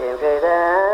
ရှင်ဖေတံ